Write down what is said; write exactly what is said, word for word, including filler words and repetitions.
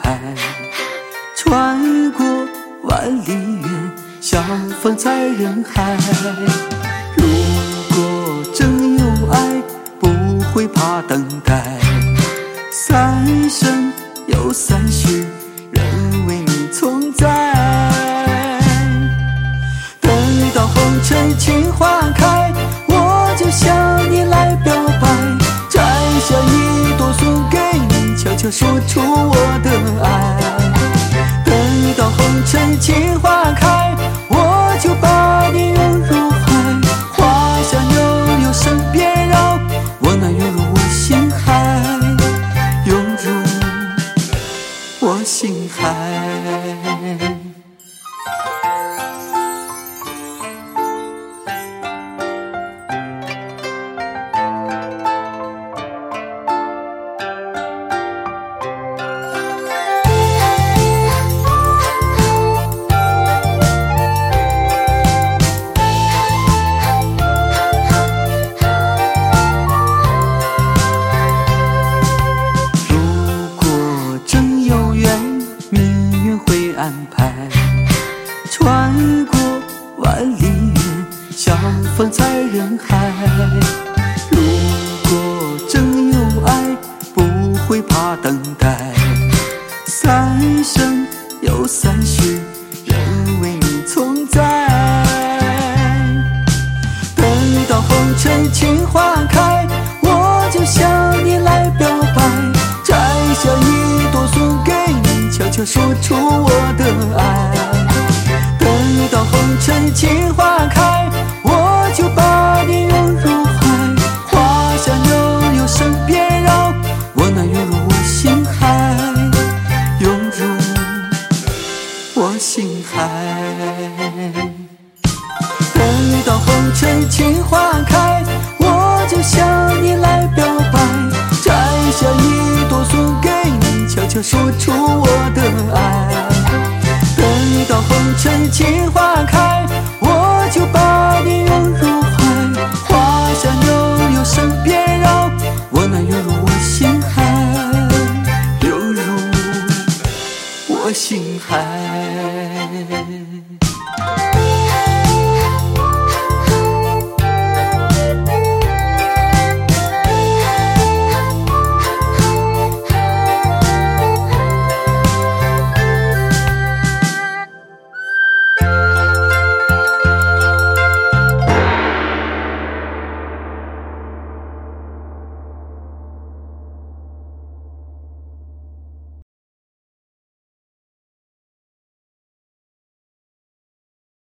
排，穿过万里远，相逢在人海。如果真有爱，不会怕等待。三生有三世，人为你存在。等到红尘情花开，我就向你来表白，摘下一朵送给你，悄悄说出我的爱。等到红尘情花开，我就把你拥入怀，花香悠悠身边绕，温暖涌入我心海，涌入我心海。安排穿过万里远，相逢在人海。如果真有爱，不会怕等待。三生有三世，人为你存在。等到红尘情花开，我就向你来表白，摘下一朵送给你，悄悄说出我的爱。等到红尘情花开，我就把你拥入怀，花香悠悠身边绕，温暖涌入我心海，涌入我心海。等到红尘情花开，我就向你来表白，摘下一朵送给你，悄悄说出我的爱。等到红尘情花开，我就把你拥入怀，花香悠悠身边绕，温暖涌入我心海，涌入我心海。